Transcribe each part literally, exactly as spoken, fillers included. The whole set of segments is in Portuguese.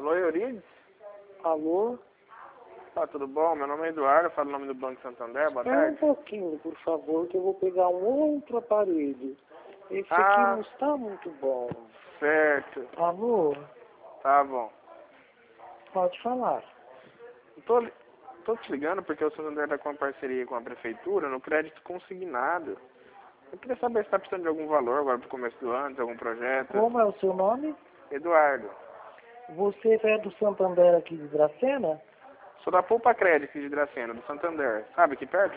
Alô, Eurides? Alô? Tá, tudo bom? Meu nome é Eduardo, eu falo o nome do Banco Santander, boa Espera um tarde. pouquinho, por favor, que eu vou pegar um outro aparelho. Esse aqui Ah, não está muito bom. certo. Alô? Tá bom. Pode falar. Eu tô, li- tô te ligando porque o Santander tá com uma parceria com a prefeitura no crédito consignado. Eu queria saber se tá precisando de algum valor agora pro começo do ano, de algum projeto. Como é o seu nome? Eduardo. Você é do Santander aqui de Dracena? Sou da Poupa Crédito de Dracena, do Santander. Sabe, aqui perto?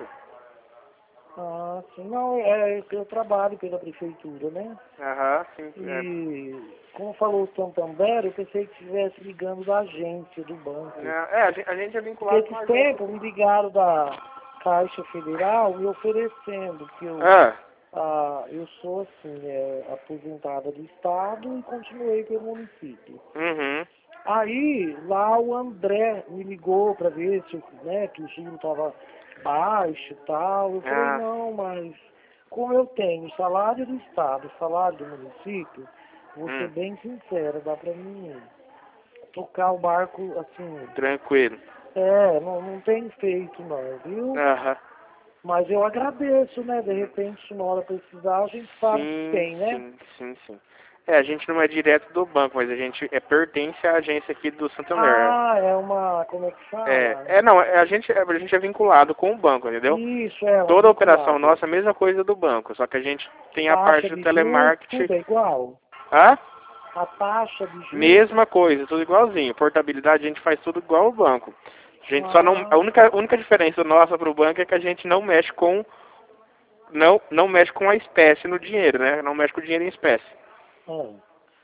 Ah, sim. Não, é, eu trabalho pela prefeitura, né? Aham, sim. É, E, como falou o Santander, eu pensei que estivesse ligando da agência, do banco. né, é, a gente, a gente é Porque vinculado com a esses agência. tempos me ligaram da Caixa Federal me oferecendo que eu... Ah, Ah, eu sou, assim, é, aposentada do Estado e continuei pelo município. uhum. Aí, lá o André me ligou para ver se eu, né, que o juro estava baixo e tal. Eu falei, Ah, não, mas como eu tenho salário do Estado, salário do município, vou ser hum, bem sincera, dá para mim tocar o barco, assim, tranquilo. é, não, não tem feito não, viu? Aham. Mas eu agradeço, né? De repente, se uma hora precisar, a gente sabe que Sim, tem, né? sim, sim, sim. É, a gente não é direto do banco, mas a gente é pertence à agência aqui do Santander. Ah, é uma, como é que É, fala? é não, é, a gente, é, a gente é vinculado com o banco, entendeu? Isso, é uma Toda a operação vinculada. nossa é a mesma coisa do banco, só que a gente tem a Taxa parte do de juros, telemarketing. tudo é igual. Hã? A taxa de juros, Mesma coisa, tudo igualzinho. Portabilidade a gente faz tudo igual ao banco. A gente só não, a ah, única, a única diferença nossa pro banco é que a gente não mexe com, não, não mexe com a espécie no dinheiro, né? Não mexe com o dinheiro em espécie. é.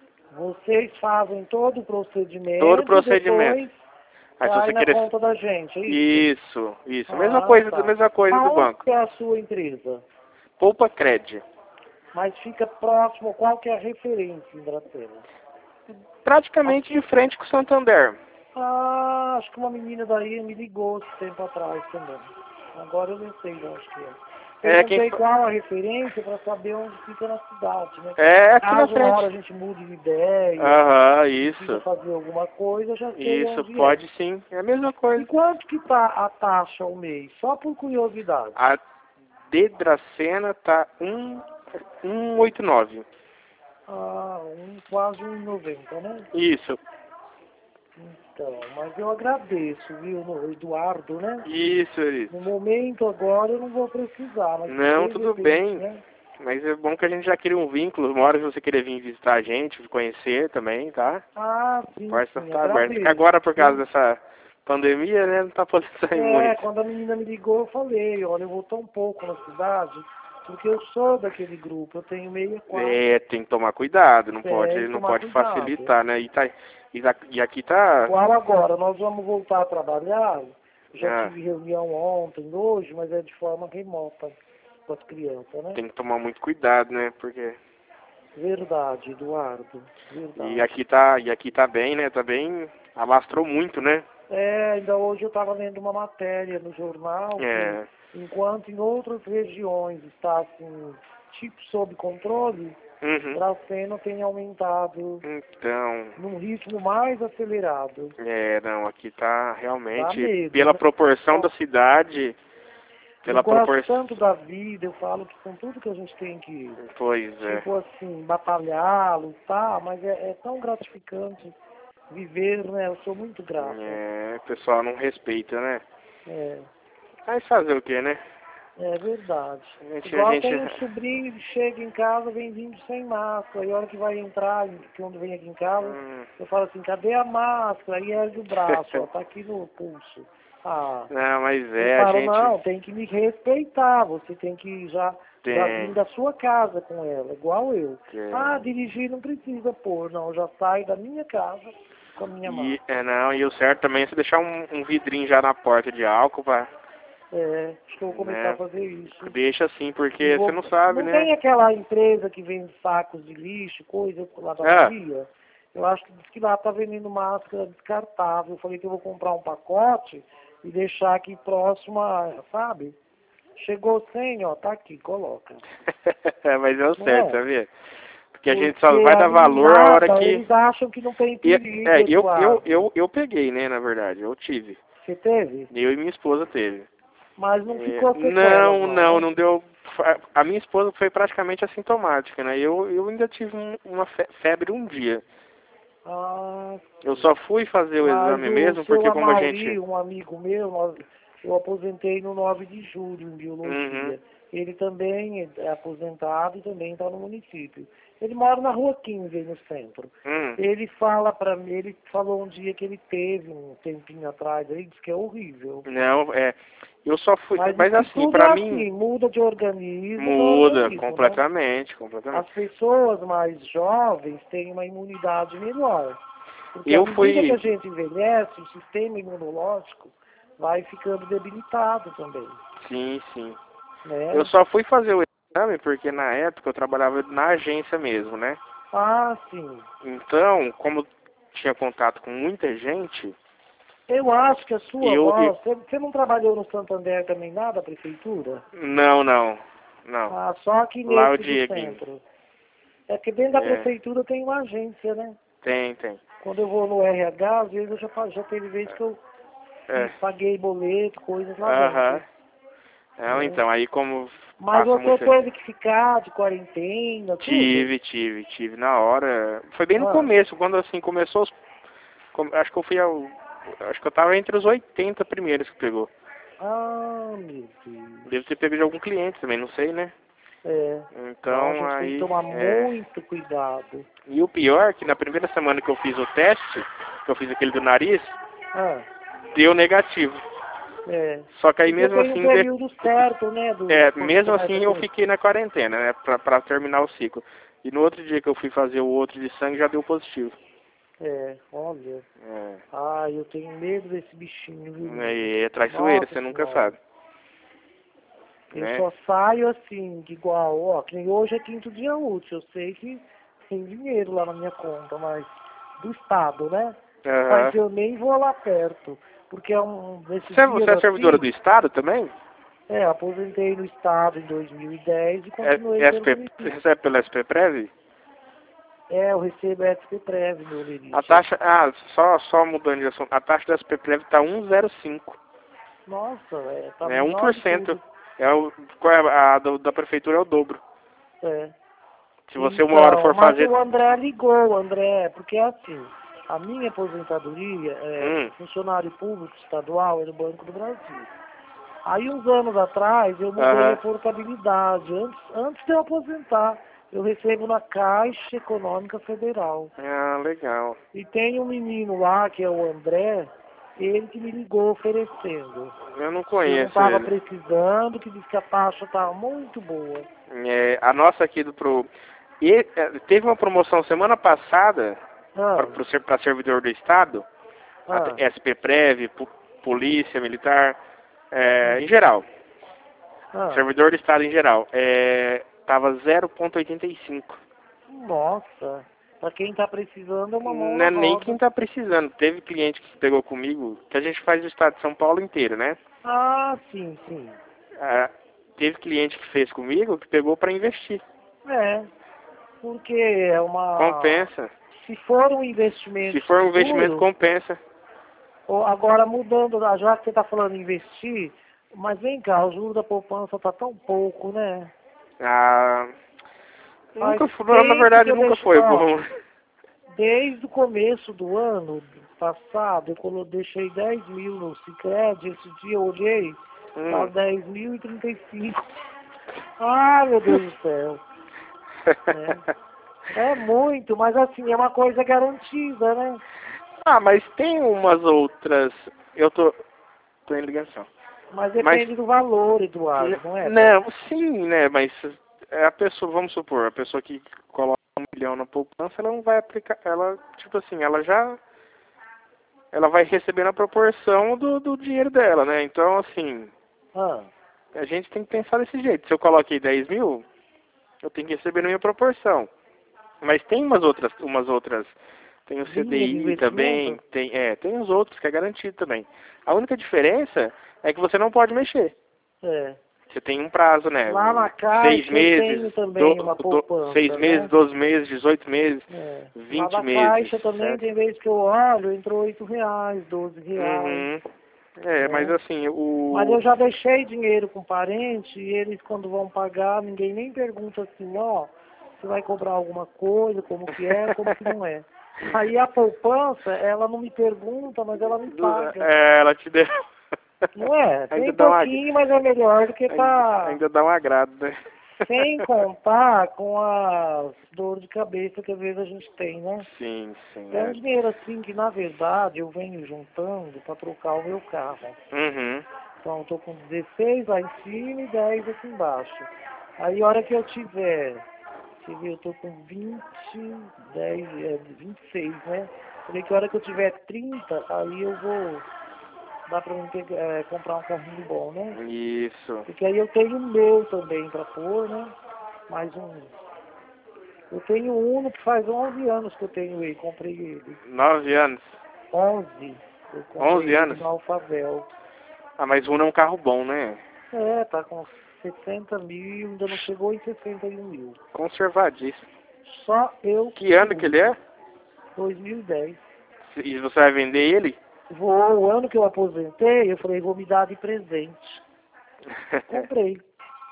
Vocês fazem todo o Todo o procedimento e procedimento. depois Aí se cai você na querer. conta da gente, é isso? Isso, isso. Mesma Ah, coisa, tá. mesma coisa do Aonde banco. é a sua empresa? Poupa Cred. Mas fica próximo, qual que é a referência em Dracena? Praticamente de frente com o Santander. Ah, acho que uma menina daí me ligou esse tempo atrás também. Agora eu não sei de onde que é. É quem Perguntei fa- qual a referência para saber onde fica na cidade, né? é aqui na Caso uma hora a frente. gente mude de ideia, Aham, precisa isso. fazer alguma coisa, eu já sei Isso, onde é. pode sim. É a mesma E coisa. quanto que tá a taxa ao mês? Só por curiosidade. A de Dracena tá um, um oito nove. Ah, um, quase um e noventa, né? Isso. Então, mas eu agradeço, viu, no- Eduardo, né? Isso, isso. No momento agora eu não vou precisar, mas Não, de tudo repente, bem. né? Mas é bom que a gente já cria um vínculo. Uma hora se você querer vir visitar a gente, conhecer também, tá? Ah, sim, Porta sim, tá aberta. Que agradeço, agora, por causa viu? dessa pandemia, né, não tá podendo sair É, muito. quando a menina me ligou, eu falei, olha, eu vou tão pouco na cidade, porque eu sou daquele grupo, eu tenho sessenta e quatro. É, tem que tomar cuidado, não pode, É, e não tomar pode cuidado. facilitar, né? E, tá, e, tá- e aqui tá. Igual agora, nós vamos voltar a trabalhar, já Ah, tive reunião ontem, hoje, mas é de forma remota com as crianças, né? tem que tomar muito cuidado, né? Porque. Verdade, Eduardo, E verdade. aqui tá, e aqui tá bem, né? Tá bem. Alastrou muito, né? É, ainda hoje eu estava lendo uma matéria no jornal que, É. enquanto em outras regiões está assim, tipo sob controle, Uhum. Dracena tem aumentado Então. num ritmo mais acelerado. É, não, aqui tá Dá realmente, medo, pela né? proporção da Ó, cidade, eu pela gosto proporção. tanto da vida, eu falo que com tudo que a gente tem que, Pois é. tipo assim, batalhar, lutar, mas é, é tão gratificante viver, né? Eu sou muito grata. É, o pessoal não respeita, né? É. Mas fazer o quê, né? É verdade. A gente, a Igual gente. tem um sobrinho que chega em casa, vem vindo sem máscara, e a hora que vai entrar, quando vem aqui em casa, Hum. eu falo assim, cadê a máscara? Aí ergue o braço, ó, tá aqui no pulso. Ah, Não, mas eu é, a falo, gente não, tem que me respeitar, você tem que já, já vir tem. da sua casa com ela, igual eu. Ah, tem. dirigir não precisa pôr, não, eu já saio da minha casa com a minha E, máscara. é, não, e o certo também é você deixar um, um vidrinho já na porta de álcool, pra, É, acho que eu vou começar a né? fazer isso. Deixa assim, E porque você vou... não sabe, Não né? tem aquela empresa que vende sacos de lixo, coisa lá da Ah, Bahia? Eu acho que diz que lá tá vendendo máscara descartável. Eu falei que eu vou comprar um pacote e deixar aqui próximo, a, sabe? Chegou cem, ó, tá aqui, coloca. mas é o Não certo, é? sabia? Porque a gente só vai dar valor a hora que... Eles acham que não tem perigo, É, eu, eu, eu, eu peguei, né, na verdade, eu tive. Você teve? Eu e minha esposa teve. Mas não É, ficou sequela, não, não, não, né? não deu... A minha esposa foi praticamente assintomática, né? Eu, eu ainda tive um, uma fe- febre um dia. Ah, Eu só fui fazer o mas exame o mesmo seu porque como a Amauri, gente... um amigo meu, nós- eu aposentei no nove de julho em Uhum. biologia. Ele também é aposentado e também está no município. Ele mora na rua quinze, aí no centro. Hum. Ele fala pra mim, ele falou um dia que ele teve um tempinho atrás, ele disse que é horrível. Não, é... Eu só fui... Mas, Mas isso assim, tudo pra é mim... assim, muda de organismo para Muda organismo, né? completamente, completamente. As pessoas mais jovens têm uma imunidade melhor. Porque à Eu medida que a fui... gente envelhece, o sistema imunológico vai ficando debilitado também, Sim, sim. né? Eu só fui fazer o exame porque na época eu trabalhava na agência mesmo, né? Ah, sim. Então, como tinha contato com muita gente, Eu acho que a sua eu... eu voz, você, você não trabalhou no Santander também nada, prefeitura? não, não, não. Ah, só aqui Lá é o nesse do Dieguinho. centro. É que dentro da É, prefeitura tem uma agência, né? tem, tem. Quando eu vou no R H, às vezes eu já, fa- já teve vez que eu É. fiz, paguei boleto, coisas lá Aham. dentro, Não, né? então, aí como Mas passa você muito... teve que ficar de quarentena, tudo? Tive, tive, tive. Na hora... Foi bem no Ah, começo, quando assim começou os... com- Acho que eu fui ao... Acho que eu tava entre os oitenta primeiros que pegou. ah, meu Deus. Devo ter pego de algum cliente também, não sei, né? É. Não, a Então, gente tem que aí... tomar É... muito cuidado. E o pior é que na primeira semana que eu fiz o teste, que eu fiz aquele do nariz, Ah, deu negativo. é. Só que aí Porque mesmo tem um assim, de- período certo, né, do, é, quando mesmo começa assim a eu ter. fiquei na quarentena, né, pra, pra terminar o ciclo. E no outro dia que eu fui fazer o outro de sangue já deu positivo. É, olha. É, Ai, eu tenho medo desse bichinho, viu? e é traiçoeiro, Nossa você nunca senhora. sabe, Eu né? só saio assim, de igual, ó, que nem hoje é quinto dia útil. Eu sei que tem dinheiro lá na minha conta, mas do Estado, né? Mas Aham. eu nem vou lá perto. Porque é um desses Você, dias você é servidora assim, do Estado também? é, aposentei no Estado em dois mil e dez e É, continuei é pelo SP, você município. recebe pela S P Prev? É, eu recebo S P Prev, meu A Lerite. taxa, ah, só, só mudando de assunto, a taxa da S P Prev tá um vírgula zero cinco. Nossa, é, tá É um melhor por de cento. tudo. É o, qual é a do, da prefeitura é o dobro. É. Se você uma hora Então, for mas fazer... o André ligou, o André, porque é assim, a minha aposentadoria é Hum, funcionário público estadual, é do Banco do Brasil. Aí uns anos atrás eu mudei a aham. portabilidade. Antes, antes de eu aposentar, eu recebo na Caixa Econômica Federal. Ah, legal. E tem um menino lá, que é o André, ele que me ligou oferecendo. Eu não Que eu não conheço estava ele. precisando, que disse que a taxa estava muito boa. É, a nossa aqui do Pro... E, é, teve uma promoção semana passada Ah, para servidor do Estado, ah, a S P Prev, po- Polícia Militar, é, em hum, geral. ah. Servidor do Estado em geral. É, tava zero vírgula oitenta e cinco. Nossa, para quem está precisando é uma mão Não na é nem quem roda. tá precisando. Teve cliente que pegou comigo, que a gente faz o Estado de São Paulo inteiro, né? Ah, sim, sim. Ah, teve cliente que fez comigo que pegou para investir. É, porque é uma... Compensa. Se for um Se investimento for um investimento, seguro, compensa. ou agora mudando, já que você está falando em investir, mas vem cá, o juro da poupança está tão pouco, né? Ah, Faz nunca foi, na tempo que verdade eu nunca deixo, foi ó, bom. desde o começo do ano passado, eu colo- deixei dez mil no Sicredi, esse dia eu olhei, tá Hum. dez mil e trinta e cinco. Ai, meu Deus do céu. É, é muito, mas assim, é uma coisa garantida, né? Ah, mas tem umas outras. Eu tô, tô em ligação. Mas Mas depende do valor, Eduardo, n- não é? Pra... não, sim, né? Mas é a pessoa, vamos supor, a pessoa que coloca um milhão na poupança, ela não vai aplicar, ela, tipo assim, ela já, ela vai receber na proporção do, do dinheiro dela, né? Então, assim, Ah, a gente tem que pensar desse jeito. Se eu coloquei dez mil, eu tenho que receber na minha proporção. Mas tem umas outras, umas outras, tem o linha de C D I também, investimento? tem, é, tem os outros que é garantido também. A única diferença é que você não pode mexer. É. Você tem um prazo, né? Lá na Caixa seis meses, eu tenho também do, uma do, poupança, seis meses, né? doze meses, dezoito meses, É. Lá vinte na meses, Caixa também certo? tem vezes que eu olho, entrou oito reais, doze reais, Uhum. É, mas né? assim, Mas o... eu já deixei dinheiro com parente e eles quando vão pagar, ninguém nem pergunta assim, ó, você vai cobrar alguma coisa, como que é, como que não é. Aí a poupança, ela não me pergunta, mas ela me do- paga. é, ela te deu... Não é? ainda Tem dá um ag... pouquinho, mas é melhor do que ainda, tá ainda dá um agrado, né? sem contar com as dores de cabeça que às vezes a gente tem, né? Sim, sim, É um é. dinheiro assim que na verdade eu venho juntando para trocar o meu carro. Uhum. Então eu tô com dezesseis lá em cima e dez aqui embaixo. Aí a hora que eu tiver, deixa eu ver, eu tô com vinte, dez, é, vinte e seis, né? Falei que a hora que eu tiver trinta, aí eu vou, dá pra mim pegar, é, comprar um carrinho bom, né? Isso. Porque aí eu tenho o meu também pra pôr, né? Mais um. Eu tenho um Uno que faz onze anos que eu tenho ele, comprei ele. Nove anos. onze. Eu comprei Onze ele anos. no Alphavel. Ah, mas Uno é um carro bom, né? É, tá com sessenta mil, ainda não chegou em sessenta e um mil. Conservadíssimo. Só eu Que ano que ele é? dois mil e dez. E você vai vender ele? Vou, o ano que eu aposentei, eu falei, vou me dar de presente. Comprei.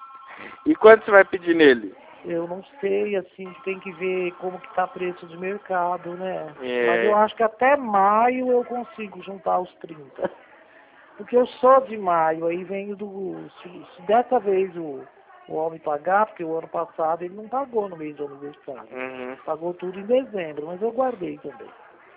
E quanto você vai pedir nele? Eu não sei, assim, tem que ver como que tá preço de mercado, né? Mas eu É... acho que até maio eu consigo juntar os trinta. Porque eu sou de maio, aí venho do... Se, se dessa vez o, o homem pagar, porque o ano passado ele não pagou no mês do aniversário. Uhum. Pagou tudo em dezembro, mas eu guardei também.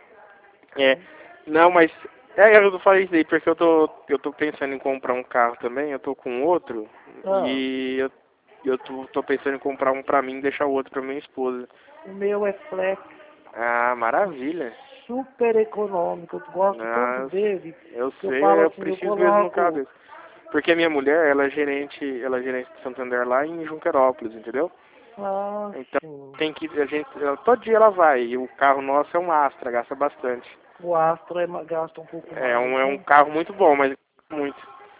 É. Não, mas... É, eu falei isso aí porque eu tô, eu tô pensando em comprar um carro também, eu tô com outro, Ah, e eu, eu tô, tô pensando em comprar um pra mim e deixar o outro pra minha esposa. o meu é flex, Ah, maravilha. super econômico, eu gosto tanto Nossa, dele, eu que eu sei, falo eu assim, eu preciso mesmo no coloco... cabeça. Porque a minha mulher, ela é gerente, ela é gerente de Santander lá em Junquerópolis, entendeu? Ah, Então sim. tem que, a gente, ela- todo dia ela vai, e o carro nosso é um Astra, gasta bastante. O Astra é, ma- gasta um pouco É mais, um, é um né? carro muito bom, mas muito.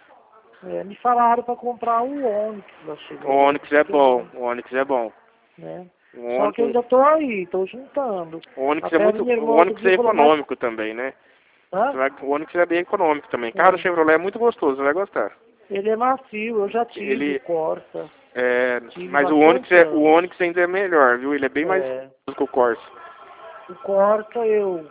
É, me falaram para comprar o Onix da O Chevrolet, Onix é que bom, também, o Onix é bom. né? O Só que eu Onix, ainda tô aí, tô juntando. o Onix é Até muito, minha o irmã outro Onix é dia falou, mas... econômico também, né? Você Hã? vai, o Onix é bem econômico também. Carro da É. Chevrolet é muito gostoso, você vai gostar. Ele é macio, eu já tive o Ele, Corsa, é, tive mas o Onix, bastante é, o anos. Onix ainda é melhor, viu? Ele é bem mais É, gostoso que o Corsa. o Corsa eu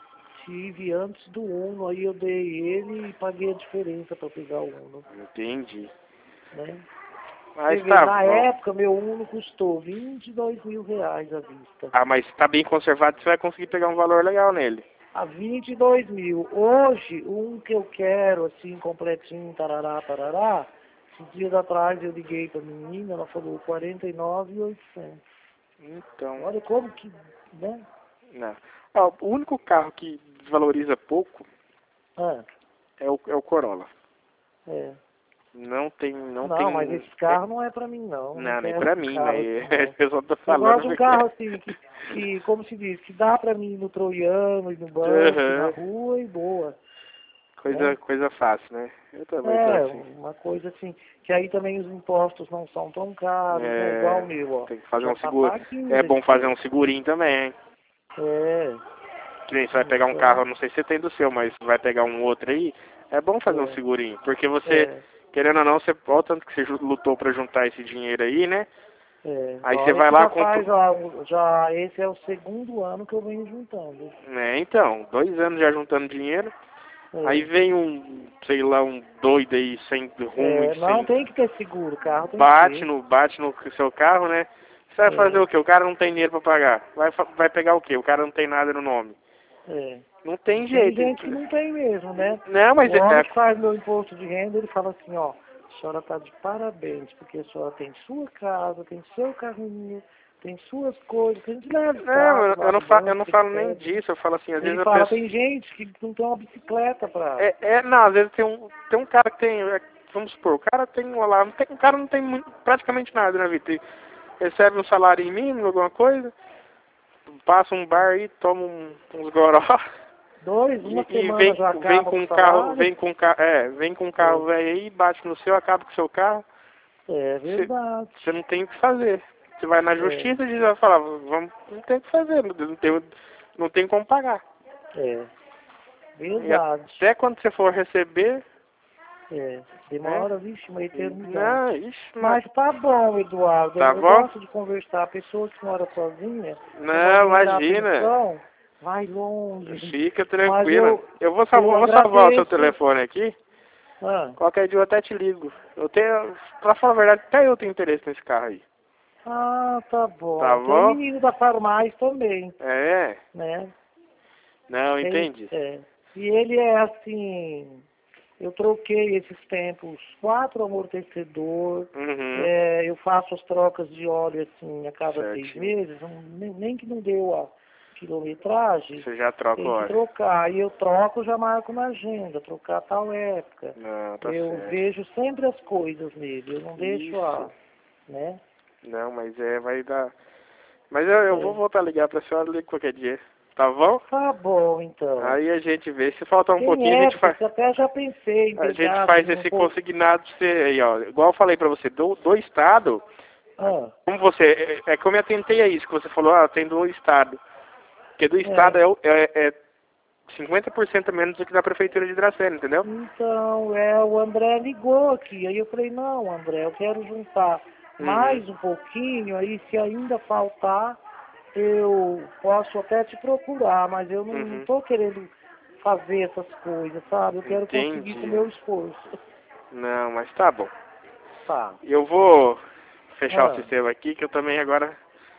tive antes do Uno, aí eu dei ele e paguei a diferença para pegar o Uno, Entendi. né? Você Mas vê, tá na bom. época meu Uno custou vinte e dois mil reais à vista. Ah, mas tá bem conservado, você vai conseguir pegar um valor legal nele. A vinte e dois mil. Hoje, um que eu quero, assim, completinho, tarará, tarará, esses dias atrás eu liguei pra menina, ela falou quarenta e nove mil e oitocentos. Então, Olha como que, né? não. Ó, o único carro que desvaloriza pouco Ah, é o, é o Corolla. é. Não tem, não Não, mas tem... esse é- carro não é pra mim, não. Não não, nem quero pra um mim, carro mas assim, não. eu só tô Eu falando gosto de um porque... carro assim, que, que como se diz, que dá pra mim ir no Troiano, ir no banco, na Aham. rua e boa, Coisa, né? coisa fácil, né? Eu também tô É, assim. uma coisa assim, que aí também os impostos não são tão caros, né? Igual o É, meu, ó. tem que fazer Já um tá seguro. paguinho É bom desse fazer tempo. um segurinho também, hein? É, Que nem você vai pegar um carro, então, eu não sei se você tem do seu, mas vai pegar um outro aí, é bom fazer um é, segurinho. Porque você, é, querendo ou não, você, olha o tanto que você ju- lutou pra juntar esse dinheiro aí, né? é. Aí você Olha vai que lá já com... faz, tu- ó, um- já, esse é o segundo ano que eu venho juntando. né, então, dois anos já juntando dinheiro. Aí É, vem um, sei lá, um doido aí, sem rumo e é, não sem... tem que ter seguro, carro tem que Bate ter. no, bate no seu carro, né? Você vai fazer É, o quê? O cara não tem dinheiro pra pagar. Vai, fa- vai pegar o quê? O cara não tem nada no nome. é. Não E tem tem jeito. gente que não tem mesmo, né? Não, mas O é... homem é- que faz meu imposto de renda, ele fala assim, ó, a senhora tá de parabéns, porque a senhora tem sua casa, tem seu carrinho, tem suas coisas, que a gente leva os Não, carros eu, lá eu no não fa, eu banco, não que eles falo nem pedem. disso. Eu falo assim, às Ele vezes a fala, pessoa... tem gente que não tem uma bicicleta pra... É, é, não, às vezes tem um, tem um cara que tem... é, vamos supor, o cara tem um lá... Não tem, o cara não tem muito, praticamente nada na vida. Ele recebe um salário mínimo, alguma coisa, passa um bar aí, toma um, uns goró... Dois, E, uma e semana vem, já vem acaba com com o um carro, salário. vem com um carro, é, vem com um É, carro velho aí, bate no seu, acaba com o seu carro. É verdade. Você não tem o que fazer. Você vai na É. justiça e vai falar, vamos, não tem o que fazer, não tem, não tem como pagar. É. E Verdade. até quando você for receber... É. Demora, vixe, uma eternidade. Não, ixi, mas... Mas tá bom, Eduardo. Tá eu bom? gosto de conversar. A pessoa que mora sozinha, quando Não, alguém dá imagina. atenção, vai longe. Fica Mas tranquila. eu, Eu vou, salvar, eu vou salvar o seu agradeço. telefone aqui. Ah. Qualquer dia eu até te ligo. Eu tenho, pra falar a verdade, até eu tenho interesse nesse carro aí. Ah, tá bom. Tá Tem o bom? menino da farmácia também, É, né? não, Tem, entendi. é. E ele é assim, eu troquei esses tempos, quatro amortecedor, Uhum. é, eu faço as trocas de óleo assim a cada seis Certinho. meses, um, nem, nem que não deu a quilometragem, Você já troca o tem que óleo. trocar. Aí eu troco, já marco na agenda, trocar tal época. Não, tá Eu certo. vejo sempre as coisas nele, eu não deixo a, Isso. né? Não, mas é, vai dar... Mas eu, eu É. vou voltar a ligar pra senhora, ligo qualquer dia. Tá bom? Tá bom, então. Aí a gente vê. Se faltar um Tem pouquinho, a gente faz... épocas, até já pensei em A gente pegar faz assim, um esse pouco. consignado pra você aí, ó. Igual eu falei pra você, do, do estado, Ah, como você, é, é que eu me atentei a isso, que você falou, ah, tem do estado. Porque do estado é. é, o- é, é cinquenta por cento menos do que da prefeitura de Dracena, entendeu? Então, é, o André ligou aqui. Aí eu falei, não, André, eu quero juntar Uhum. mais um pouquinho, aí se ainda faltar, eu posso até te procurar, mas eu não, não Uhum. tô querendo fazer essas coisas, sabe? Eu quero conseguir com o Entendi. meu esforço. Não, mas tá bom. Tá. Eu vou fechar o Ah, sistema aqui, que eu também agora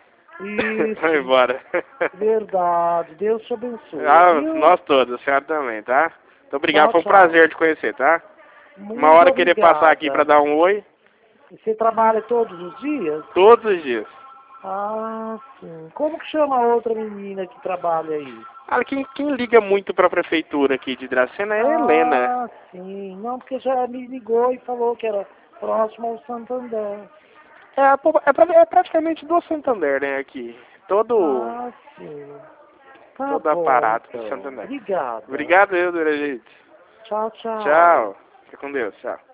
vou isso, embora. verdade. Deus te abençoe, Ah, viu? nós todos, a senhora também, tá? Muito obrigado, Tchau, foi um tchau. prazer te conhecer, tá? Uma Muito hora querer passar aqui pra obrigada. dar um oi, Você trabalha todos os dias? todos os dias. Ah, sim. Como que chama a outra menina que trabalha aí? Ah, quem, quem liga muito pra prefeitura aqui de Dracena é a Helena. Ah, sim. Não, porque já me ligou e falou que era próximo ao Santander. É, a po- é, pra- é praticamente do Santander, né, aqui. Todo, Ah, sim. Tá todo bom, aparato do então. Santander. Obrigada. Obrigado, eu, gente. Tchau, tchau. Tchau. Fica com Deus, tchau.